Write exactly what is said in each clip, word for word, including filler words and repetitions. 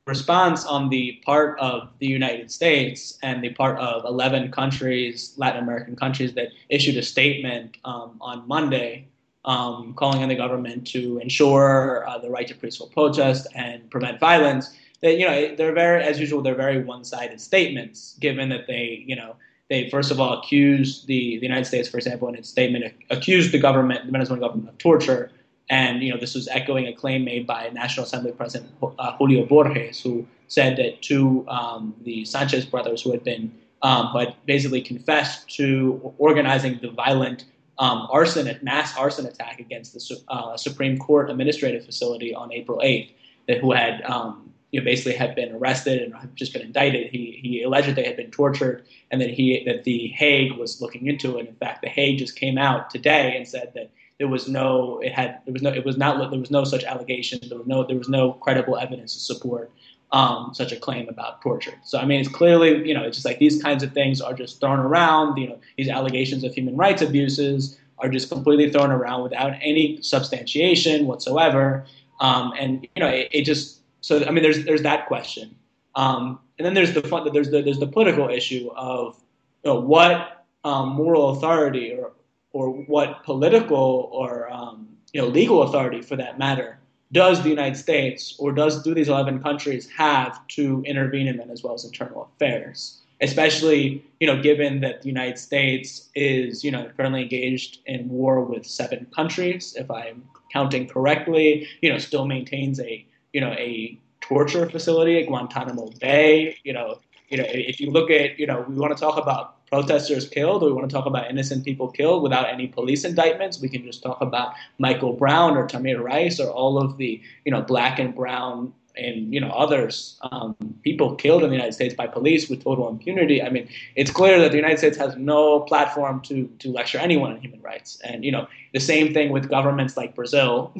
response on the part of the United States and the part of eleven countries, Latin American countries, that issued a statement um, on Monday um, calling on the government to ensure uh, the right to peaceful protest and prevent violence. That you know they're very, as usual, they're very one-sided statements, given that they you know they first of all accused the, the United States, for example, in its statement, accused the government, the Venezuelan government, of torture. And you know, this was echoing a claim made by National Assembly President uh, Julio Borges, who said that two um, the Sanchez brothers, who had been um, who had basically confessed to organizing the violent um, arson, mass arson attack against the uh, Supreme Court administrative facility on April eighth, that who had um, you know, basically had been arrested and had just been indicted. He he alleged they had been tortured, and that he that the Hague was looking into it. In fact, the Hague just came out today and said that there was no, it had, there was no, it was not, there was no such allegation. There was no, there was no credible evidence to support um, such a claim about torture. So I mean, it's clearly, you know, it's just like these kinds of things are just thrown around. You know, these allegations of human rights abuses are just completely thrown around without any substantiation whatsoever. Um, and you know, it, it just, so I mean, there's there's that question, um, and then there's the fun, there's the there's the political issue of you know, what um, moral authority or or what political or um, you know legal authority, for that matter, does the United States or does do these eleven countries have to intervene in Venezuela's internal affairs, especially you know given that the United States is you know currently engaged in war with seven countries, if I'm counting correctly, you know still maintains a you know a torture facility at Guantanamo Bay. You know, you know if you look at you know we want to talk about protesters killed, or we want to talk about innocent people killed without any police indictments. We can just talk about Michael Brown or Tamir Rice or all of the, you know, black and brown and, you know, others, um, people killed in the United States by police with total impunity. I mean, it's clear that the United States has no platform to, to lecture anyone on human rights. And, you know, the same thing with governments like Brazil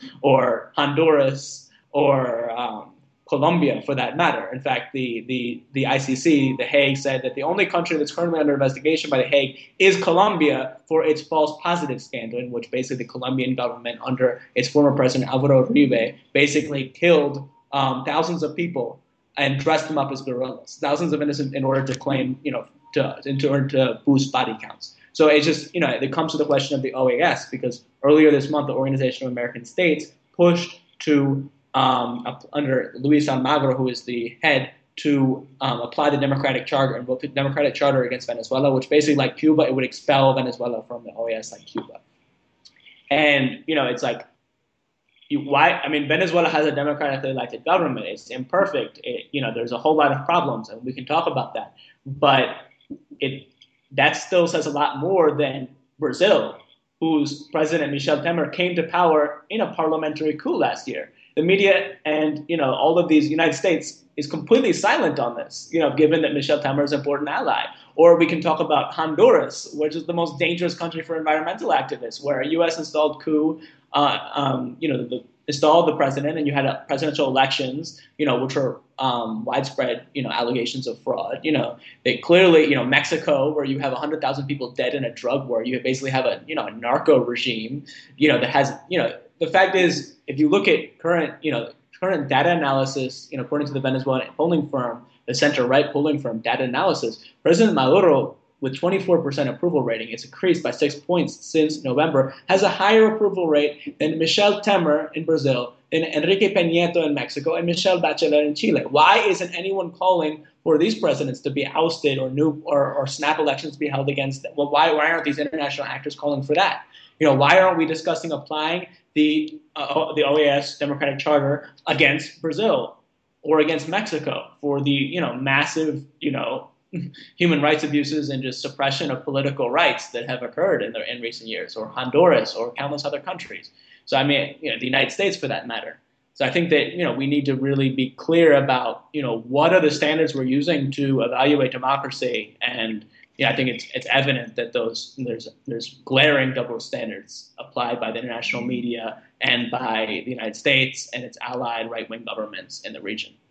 or Honduras or, um, Colombia, for that matter. In fact, the, the, the I C C, The Hague, said that the only country that's currently under investigation by The Hague is Colombia for its false positive scandal, in which basically the Colombian government, under its former president Alvaro Uribe, basically killed um, thousands of people and dressed them up as guerrillas, thousands of innocent, in order to claim, you know, to, in order to boost body counts. So it's just, you know, it comes to the question of the O A S, because earlier this month, the Organization of American States pushed to Um, under Luis Almagro, who is the head, to um, apply the Democratic Charter and vote the Democratic Charter against Venezuela, which basically, like Cuba, it would expel Venezuela from the O A S like Cuba. And, you know, it's like, you, why? I mean, Venezuela has a democratically elected government. It's imperfect. It, you know, there's a whole lot of problems, and we can talk about that. But it that still says a lot more than Brazil, whose president, Michel Temer, came to power in a parliamentary coup last year. The media and, you know, all of these, United States is completely silent on this, you know, given that Michel Temer is an important ally. Or we can talk about Honduras, which is the most dangerous country for environmental activists, where a U S installed coup, uh, um, you know, the, installed the president, and you had a presidential elections, you know, which were um, widespread, you know, allegations of fraud. You know, they clearly, you know, Mexico, where you have one hundred thousand people dead in a drug war, you basically have a, you know, a narco regime, you know, that has, you know, the fact is, if you look at current, you know, current data analysis, you know, according to the Venezuelan polling firm, the center-right polling firm, Data Analysis, President Maduro, with twenty-four percent approval rating, it's increased by six points since November, has a higher approval rate than Michel Temer in Brazil, than Enrique Peña Nieto in Mexico, and Michelle Bachelet in Chile. Why isn't anyone calling for these presidents to be ousted or new or, or snap elections to be held against them? Well, why, why aren't these international actors calling for that? You know, why aren't we discussing applying the uh, the O A S Democratic Charter against Brazil or against Mexico for the, you know, massive, you know, human rights abuses and just suppression of political rights that have occurred in the, in recent years, or Honduras or countless other countries? So I mean, you know, the United States, for that matter. So I think that, you know, we need to really be clear about, you know, what are the standards we're using to evaluate democracy. And yeah, I think it's it's evident that those there's there's glaring double standards applied by the international media and by the United States and its allied right-wing governments in the region.